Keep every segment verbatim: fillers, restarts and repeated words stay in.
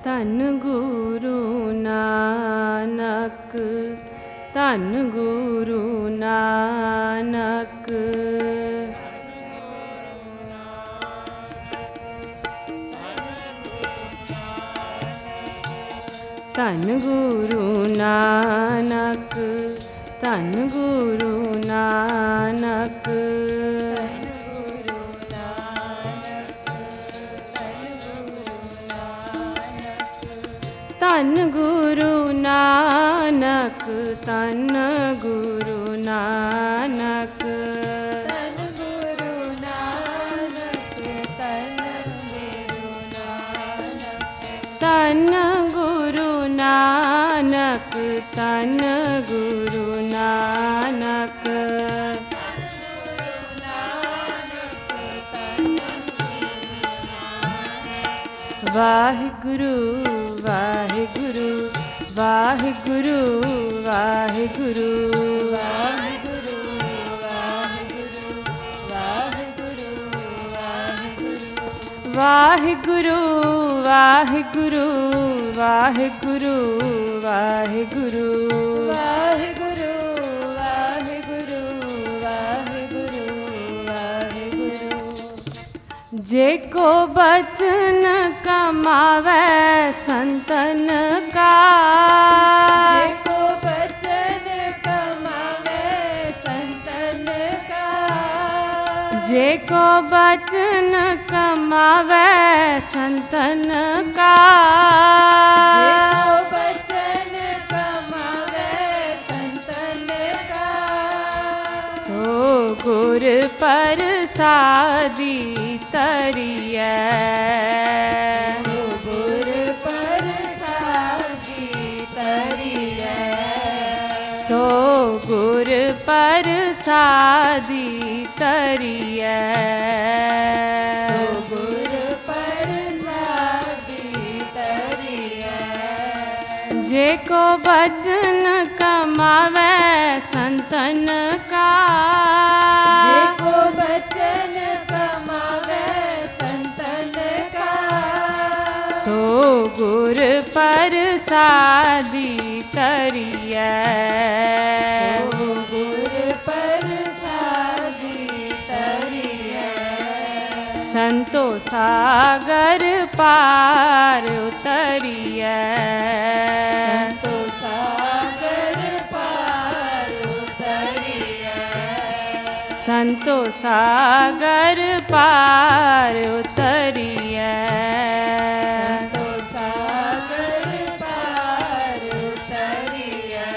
धन गुरु नानक, धन गुरु नानक। धन गुरु नानक, धन गुरु नानक। धन गुरु नानक, धन गुरु नानक। धन गुरु नानक, धन गुरु नानक। धन गुरु नानक, धन गुरु नानक। वाहिगुरु वाहिगुरु वाहिगुरु वाहिगुरु वाहिगुरु वाहिगुरु वाहिगुरु वाहिगुरु वाहिगुरु वाहिगुरु वाहिगुरु वाहिगुरु वाहिगुरु वाहिगुरु वाहिगुरु। जेको बचन कमावे संतन का, जेको बचन कमावे संतन का। जेको बचन कमावे संतन का। जेको बचन कमावे संतन का। तो गुर प्रसादी तरियै, सो गुर प्रसादी तरियै। सो गुर प्रसादी तरियै। सो गुर प्रसादी तरियै। जेको बचन कमावे संतन का। जेको बचन कमावे संतन का। सो गुर प्रसादी तरियै। सो गुर प्रसादी तरियै। संतो सागर पार उतरियै। संतो सागर पार उतरियै। संतो सागर पार उतरियै। संतो सागर पार उतरियै।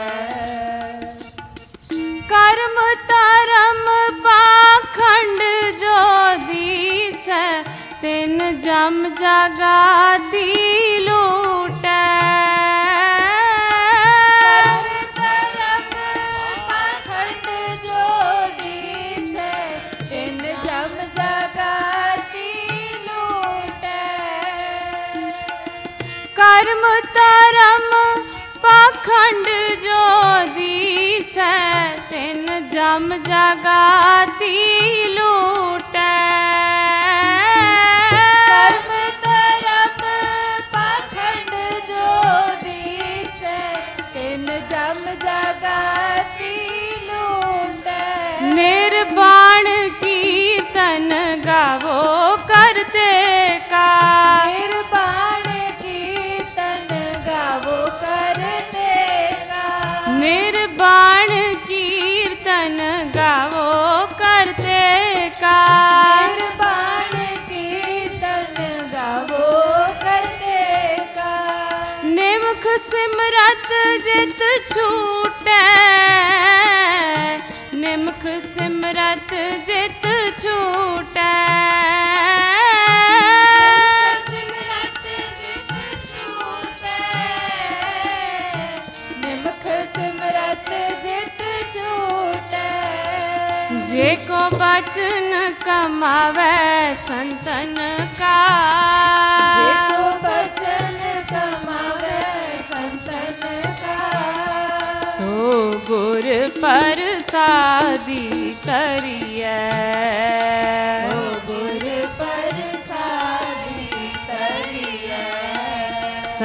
कर्म धर्म पाखंड जो दिसै, तिन जम जगाती लूटै। कर्म धर्म पाखंड जो दिसै, तिन जम जगाती लूटै। कर्म धर्म पाखंड जो दिसै, तिन जम जगाती लूटै। कर्म धर्म पाखंड जो दिसै, तिन जम जगाती लूटै। निर्वाण कीर्तन गावो करते का। निर्वाण कीर्तन गावो करते का। निर्वाण कीर्तन गावो करते का। निर्वाण कीर्तन गावो करते का। निमख सिमरत जित छूटै। निमख सिमरत जित छूटै। सिमरत जित छूटै। निमख सिमरत जित छूटै। जेको बचन कमावे संतन का। जेको बचन कमावे संतन का। सो गुर प्रसादी तरियै। सो गुर प्रसादी तरियै।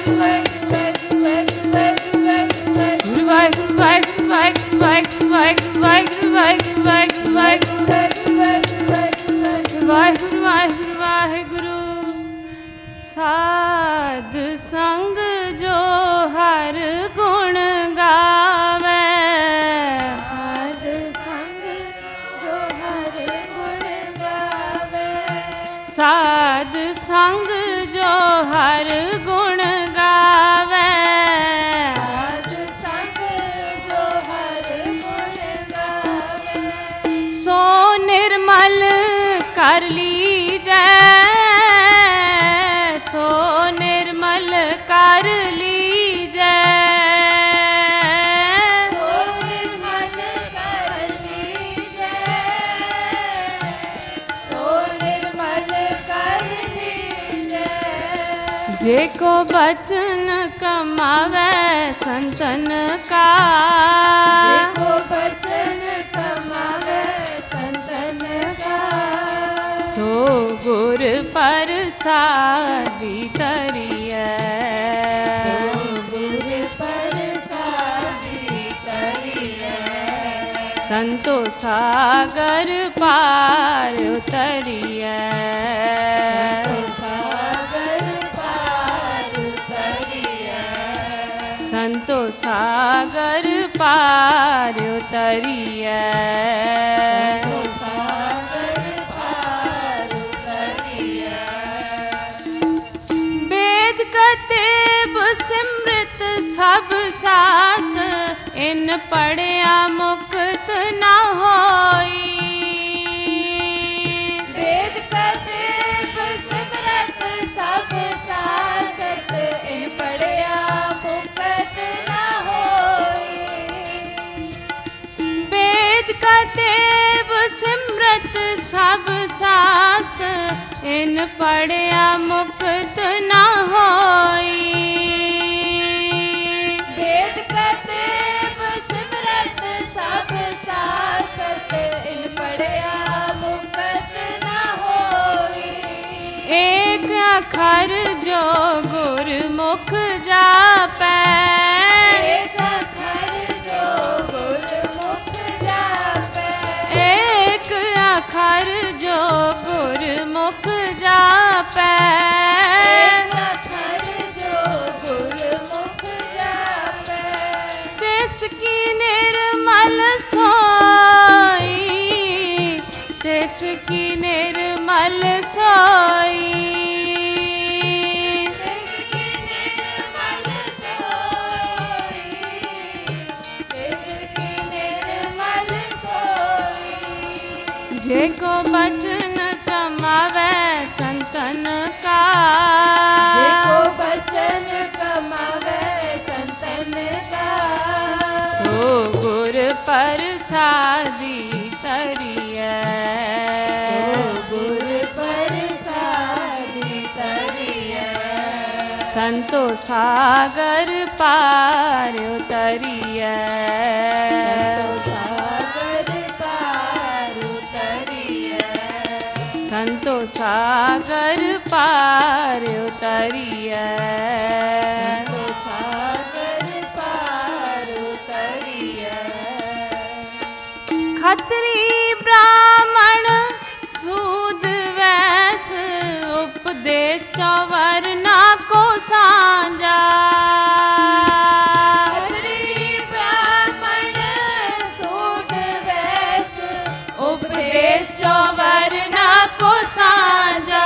कर लीजै, सो निर्मल कर लीजै, सो निर्मल कर लीजै। जेको बचन कमावे संतन का, जेको बचन कमावे संतन का, सो गुर प्रसादी तरियै, सो गुर प्रसादी तरियै। संतो सागर पार उतरियै, संतो सागर पार उतरियै, संतो सागर पार उतरियै। संतो सागर पार उतरियै। वेद कतेब सिमृत सब शास्त्र, इन पढ़िया मुक्त न होई। वेद कतेब सिमरत सब शास्त्र, इन पढ़िया मुक्त न होई। वेद कतेब सिमृत सब शास्त्र, इन पढ़िया मुक्त न होई। वेद कतेब सिमरत सब शास्त्र, इन पढ़िया मुक्त न होई। एक अखर जो गुरमुख जापै, एक अखर जो गुरमुख जापै, एक अखर जो गुरमुख जापै, एक अखर जो गुरमुख जापै। तिसकी निर्मल सोई, तिसकी निर्मल सोई, तिसकी निर्मल सोई, तिसकी निर्मल सोई। जेको बचन कमावे संतन का, जेको बचन कमावे संतन का, सो गुर प्रसादी तरियै, सो गुर प्रसादी तरियै। संतो सागर पार उतरियै, संतो सागर पार उतरियै, संतो सागर पार उतरियै। संतो सागर पार उतरियै। खत्री ब्राह्मण सूद वैश्य, उपदेश चौवर्णा को साझा। खत्री ब्राह्मण सूद वैश्य, उपदेश चौवर्णा को साझा।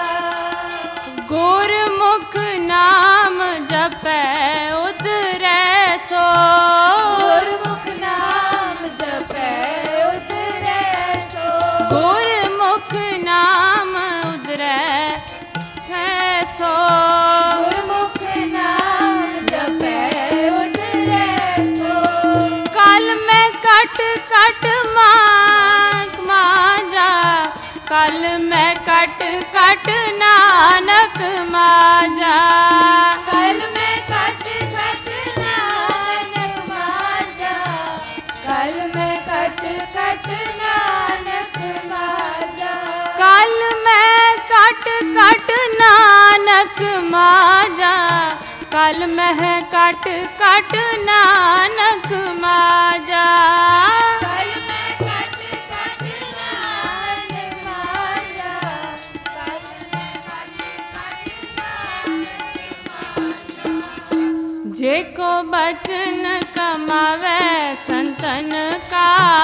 गुरमुख नाम जपै उतरै सो, गुरमुख नाम जपै उतरै सो, गुरमुख नाम उतरै सो। गुरमुख नाम जपै उतरै सो। कल मैं कट कट मांग मांजा, कल मैं कट कट नानक मांजा। कल मैं कट कट नानक मांजा, कल मैं कट कट नानक मांजा। कल मैं कट कट नानक मांजा, कल मैं कट कट नानक मांजा। कल मैं कट कट नानक मांजा, कल मैं कट कट नानक मांजा। जेको बचन कमावे संतन का,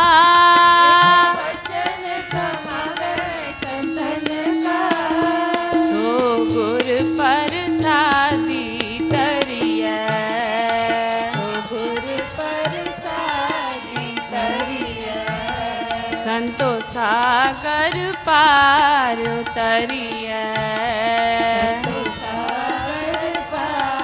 बचन कमावे संतन का, सो गुर प्रसादी तरियै, सो गुर प्रसादी तरियै। संतो सागर पार उतरियै, संतो सागर पार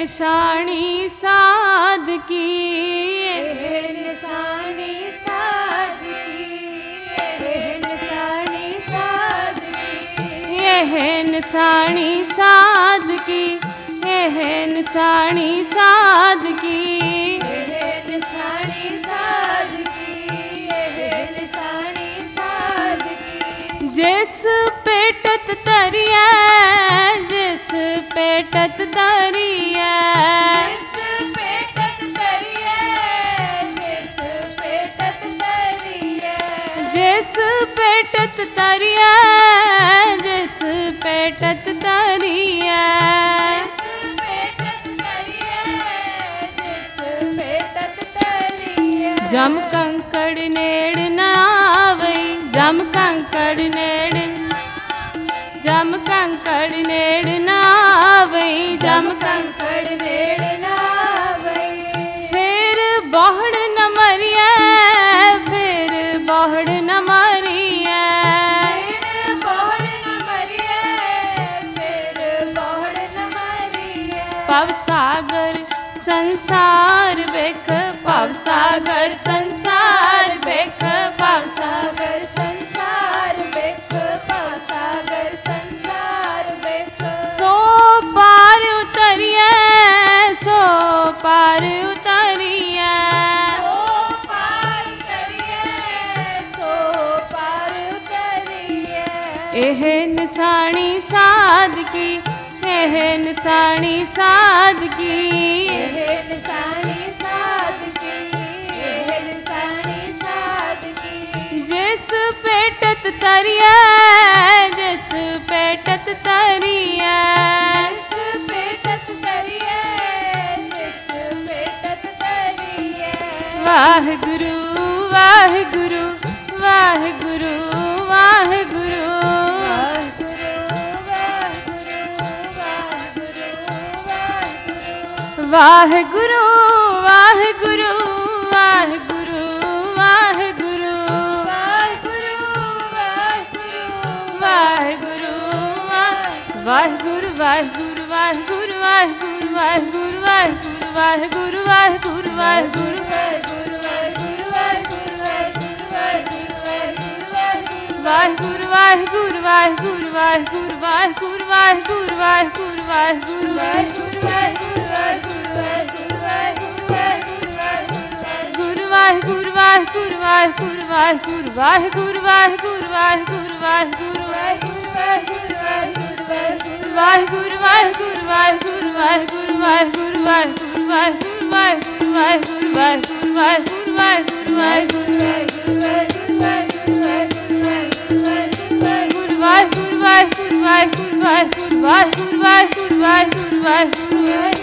निशानी साध की, एह निशानी साध की, एह निशानी साध की, यह निशानी साध की, यह निशानी साध की। एह निशानी साध की, एह निशानी साध की। जिस पेटत तरिया, जिस पेटत तरिया, जिस पेटत तरिया, जिस पेटत तरिया, जिस पेटत तरिया, जिस पेटत तरिया। जिस पेटत तरिया, जिस पेटत तरिया। जम कंकड़ नेड़ न आवई, जम कंकड़ नेड़, जम कंकड़ नेड़ न आवई, जम कंकड़ नेड़ ना आवई। फिर बोहड़ न मरिया, फिर बोहड़ न मरिया। फिर बोहड़ न मरिया, फिर बोहड़ न मरिया। पव सागर संसार बेख, पव सागर संसार बेख, पव सागर संसार बेख, पव सागर संसार बेख। सो पार उतरिए, सो पार उतरिए। सो पार उतरिए, सो पार उतरिए। एह निशानी साध की, एह निशानी साध की। एह निशानी साध की, एह निशानी साध की। जिस पेटत तरिया, जिस पेटत तरिया। जिस पेटत तरिया, जिस पेटत तरिया। वाह गुरु, वाह गुरु, वाह गुरु, वाह गुरु। वाहिगुरु, वाहिगुरु, वाहिगुरु, वाहिगुरु। वाह गुरु, वाह गुरु, वाह गुरु, वाह गुरु। वाहिगुरु, वाहिगुरु, वाहिगुरु, वाहिगुरु, वाहिगुरु, वाहिगुरु, वाहिगुरु, वाहिगुरु, वाहिगुरु, वाहिगुरु, वाहिगुरु, वाहिगुरु। वाहिगुरु, वाहिगुरु, वाहिगुरु, वाहिगुरु, वाहिगुरु, वाहिगुरु, वाहिगुरु। वाहिगुरु, वाहिगुरु, वाहिगुरु, वाहिगुरु, वाहिगुरु, वाहिगुरु, वाहिगुरु, वाहिगुरु। वाहिगुरु, वाहिगुरु, वाहिगुरु, वाहिगुरु, वाहिगुरु, वाहिगुरु, वाहिगुरु। गुरु वाहिगुरु, वाहिगुरु, वाहिगुरु, वाहिगुरु, वाहिगुरु, वाहिगुरु, वाहिगुरु, वाहिगुरु। वाहिगुरु, वाहिगुरु, वाहिगुरु, वाहिगुरु, वाहिगुरु, वाहिगुरु, वाहिगुरु, वाहिगुरु, वाहिगुरु, वाहिगुरु, वाहिगुरु, वाहिगुरु, वाहिगुरु, वाहिगुरु, वाहिगुरु, वाहिगुरु। वाहिगुरु, वाहिगुरु, वाहिगुरु, वाहिगुरु, वाहिगुरु, वाहिगुरु, वाहिगुरु। वाहिगुरु, वाहिगुरु, वाहिगुरु, वाहिगुरु, वाहिगुरु, वाहिगुरु, वाहिगुरु, वाहिगुरु।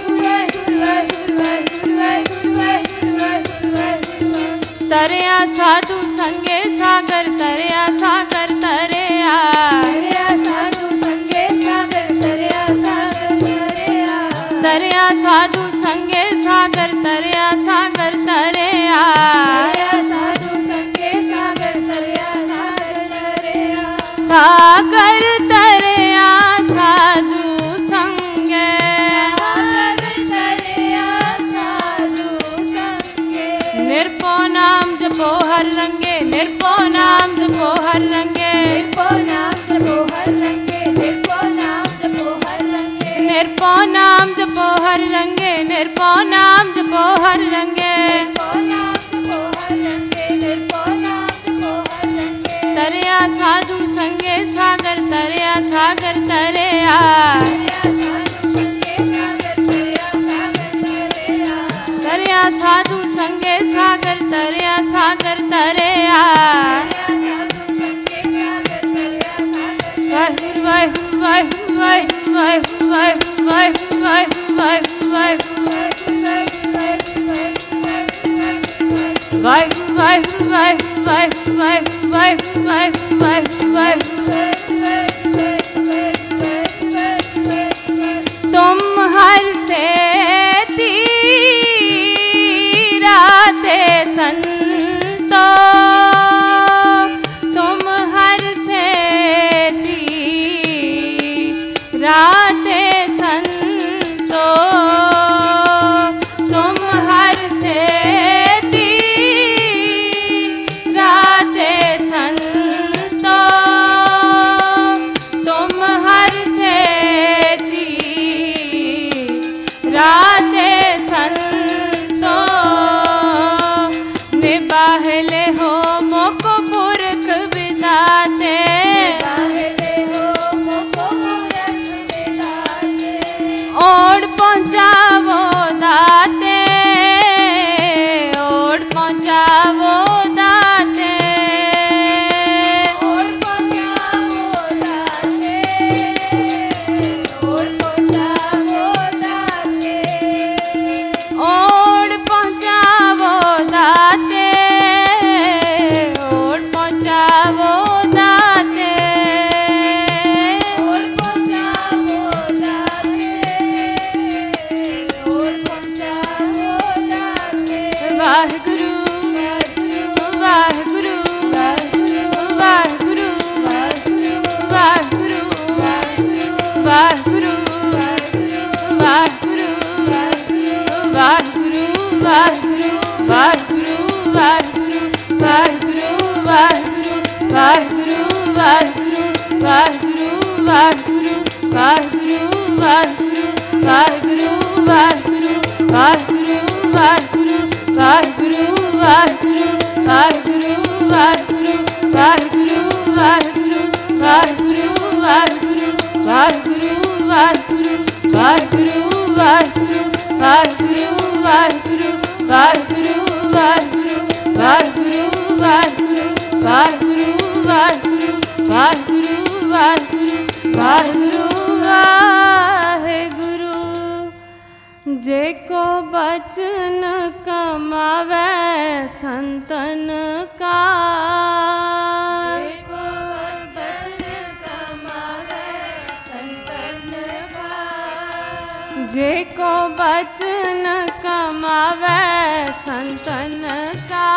तरिया साधु संगे सागर, तरिया सागर तरिया। तरिया साधु संगे सागर, तरिया सागर तरिया। तरिया साधु संगे सागर, तरिया सागर तरिया। तरिया साधु संगे सागर, तरिया सागर तरिया। सागर तरिया साधु संगे, सागर तरिया साधु संगे। निर्पो नाम जपो हर रंगे, निर्पो नाम जपो हर रंगे। निर्पो नाम जपो हर रंगे, निर्पो नाम जपो हर रंगे। निर्पो नाम जपो हर रंगे, निर्पो नाम जपो हर रंगे। निर्पो नाम जपो हर रंगे, निर्पो नाम जपो हर रंगे। तरिया साधु संगे सागर, तरिया सागर तरिया। तरिया साधु संगे सागर, तरिया सागर तरिया। वाहिगुरु, वाहिगुरु, वाहिगुरु, वाहिगुरु, वाहिगुरु, वाहिगुरु, वाहिगुरु, वाहिगुरु, वाहिगुरु, वाहिगुरु। वाहिगुरु, वाहिगुरु, वाहिगुरु, वाहिगुरु, वाहिगुरु, वाहिगुरु, वाहिगुरु, वाहिगुरु, वाहिगुरु। तुम हर से तीराते संतो, तुम हर से तीराते संतो। संतन का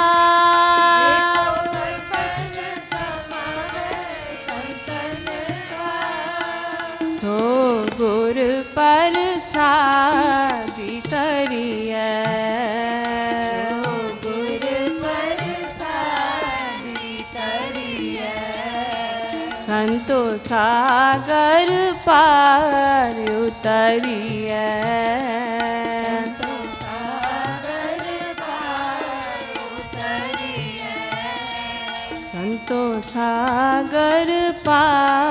सो गुर प्रसादी तरिए संतो सागर पार उतरिए संतो सागर पार